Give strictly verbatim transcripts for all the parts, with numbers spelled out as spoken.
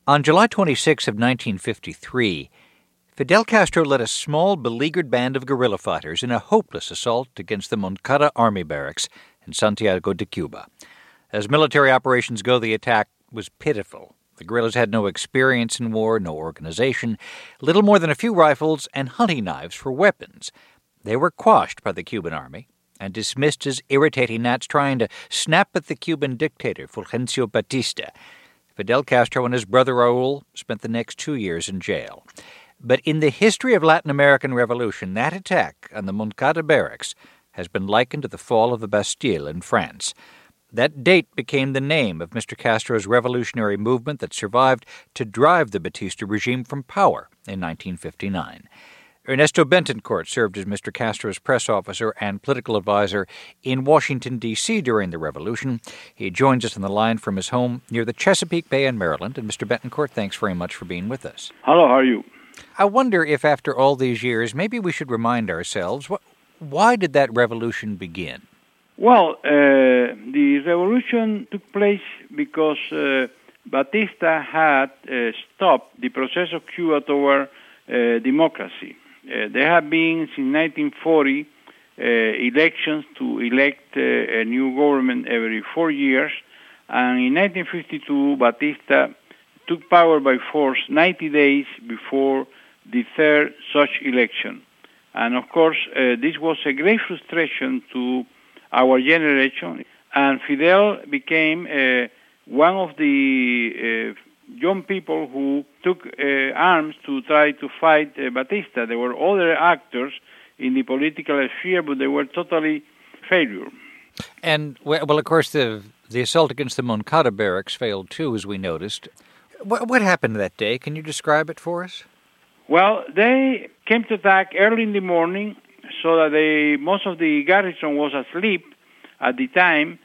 On July twenty-sixth of nineteen fifty-three, Fidel Castro led a small, beleaguered band of guerrilla fighters in a hopeless assault against the Moncada army barracks in Santiago de Cuba. As military operations go, the attack was pitiful. The guerrillas had no experience in war, no organization, little more than a few rifles and hunting knives for weapons. They were quashed by the Cuban army and dismissed as irritating gnats trying to snap at the Cuban dictator, Fulgencio Batista. Fidel Castro and his brother Raul spent the next two years in jail. But in the history of Latin American revolution, that attack on the Moncada barracks has been likened to the fall of the Bastille in France. That date became the name of Mister Castro's revolutionary movement that survived to drive the Batista regime from power in nineteen fifty-nine. Ernesto Bentoncourt served as Mister Castro's press officer and political advisor in Washington, D C during the revolution. He joins us on the line from his home near the Chesapeake Bay in Maryland. And Mister Bentoncourt, thanks very much for being with us. Hello, how are you? I wonder if after all these years, maybe we should remind ourselves, what, why did that revolution begin? Well, uh, the revolution took place because uh, Batista had uh, stopped the process of Cuba toward uh, democracy. Uh, there have been, since nineteen forty, uh, elections to elect uh, a new government every four years, and in nineteen fifty-two, Batista took power by force ninety days before the third such election. And of course, uh, this was a great frustration to our generation, and Fidel became uh, one of the uh, young people who took uh, arms to try to fight uh, Batista. There were other actors in the political sphere, but they were totally failure. And, well, of course, the the assault against the Moncada barracks failed too, as we noticed. What, what happened that day? Can you describe it for us? Well, they came to attack early in the morning, so that they, most of the garrison was asleep at the time,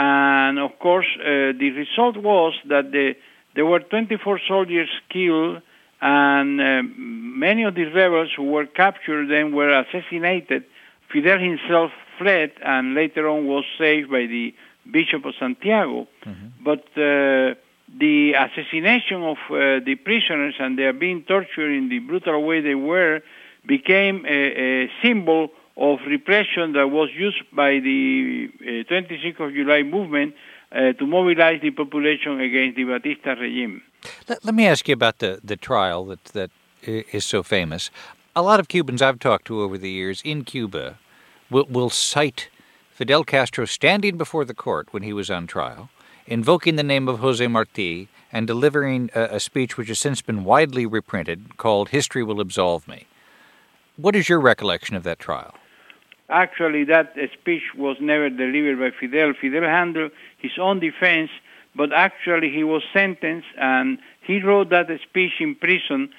and of course, uh, the result was that the, there were twenty-four soldiers killed, and uh, many of the rebels who were captured then were assassinated. Fidel himself fled, and later on was saved by the Bishop of Santiago. Mm-hmm. But uh, the assassination of uh, the prisoners, and they are being tortured in the brutal way they were, became a, a symbol of repression that was used by the uh, twenty-sixth of July movement uh, to mobilize the population against the Batista regime. Let, let me ask you about the, the trial that, that is so famous. A lot of Cubans I've talked to over the years in Cuba will, will cite Fidel Castro standing before the court when he was on trial, invoking the name of Jose Marti, and delivering a, a speech which has since been widely reprinted called History Will Absolve Me. What is your recollection of that trial? Actually, that speech was never delivered by Fidel. Fidel handled his own defense, but actually he was sentenced, and he wrote that speech in prison,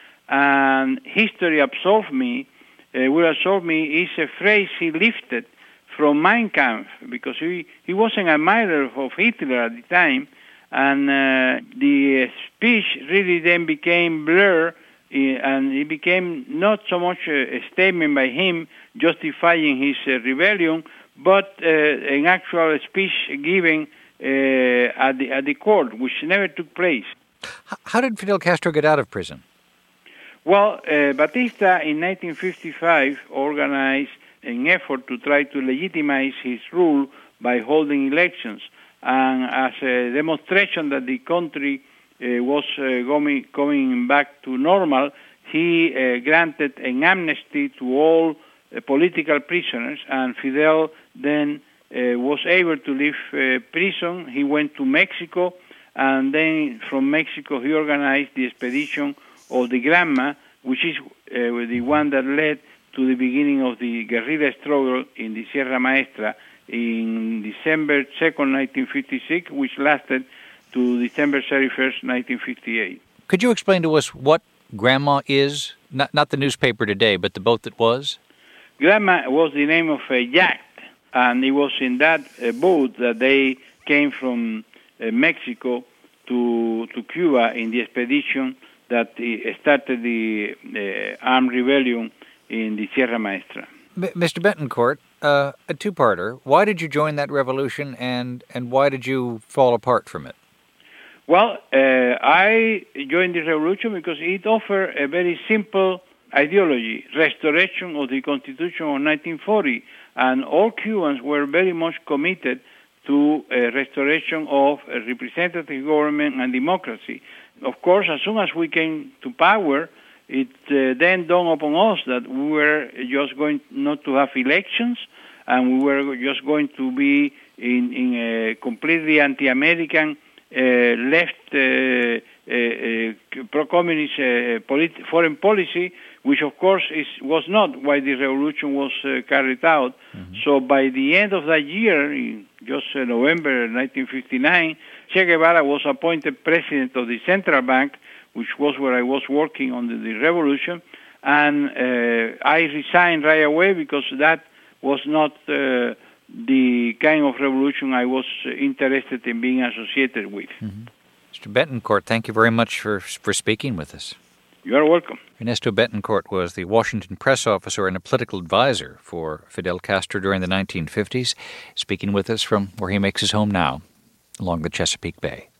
and History Absolve Me, uh, Will Absolve Me, is a phrase he lifted from Mein Kampf, because he, he was an admirer of Hitler at the time, and uh, the speech really then became blurred, and it became not so much a statement by him justifying his uh, rebellion, but uh, an actual speech given uh, at the at the court, which never took place. How did Fidel Castro get out of prison? Well, uh, Batista in nineteen fifty-five organized an effort to try to legitimize his rule by holding elections, and as a demonstration that the country Uh, was uh, going, going back to normal, he uh, granted an amnesty to all uh, political prisoners, and Fidel then uh, was able to leave uh, prison. He went to Mexico, and then from Mexico he organized the expedition of the Granma, which is uh, the one that led to the beginning of the guerrilla struggle in the Sierra Maestra in December second, nineteen fifty-six, which lasted to December thirty-first, nineteen fifty-eight. Could you explain to us what Granma is? Not not the newspaper today, but the boat that was? Granma was the name of a yacht, and it was in that uh, boat that they came from uh, Mexico to to Cuba in the expedition that uh, started the uh, armed rebellion in the Sierra Maestra. M- Mister Bentoncourt, uh, a two-parter. Why did you join that revolution, and, and why did you fall apart from it? Well, uh, I joined the revolution because it offered a very simple ideology, restoration of the Constitution of nineteen forty, and all Cubans were very much committed to a restoration of a representative government and democracy. Of course, as soon as we came to power, it uh, then dawned upon us that we were just going not to have elections, and we were just going to be in, in a completely anti-American, uh, left, uh, uh, uh, pro-communist uh, polit- foreign policy, which of course is, was not why the revolution was uh, carried out. Mm-hmm. So by the end of that year, in just uh, November nineteen fifty-nine, Che Guevara was appointed president of the central bank, which was where I was working on the, the revolution, and uh, I resigned right away because that was not uh, the kind of revolution I was interested in being associated with. Mm-hmm. Mister Betancourt, thank you very much for, for speaking with us. You are welcome. Ernesto Betancourt was the Washington press officer and a political advisor for Fidel Castro during the nineteen fifties, speaking with us from where he makes his home now, along the Chesapeake Bay.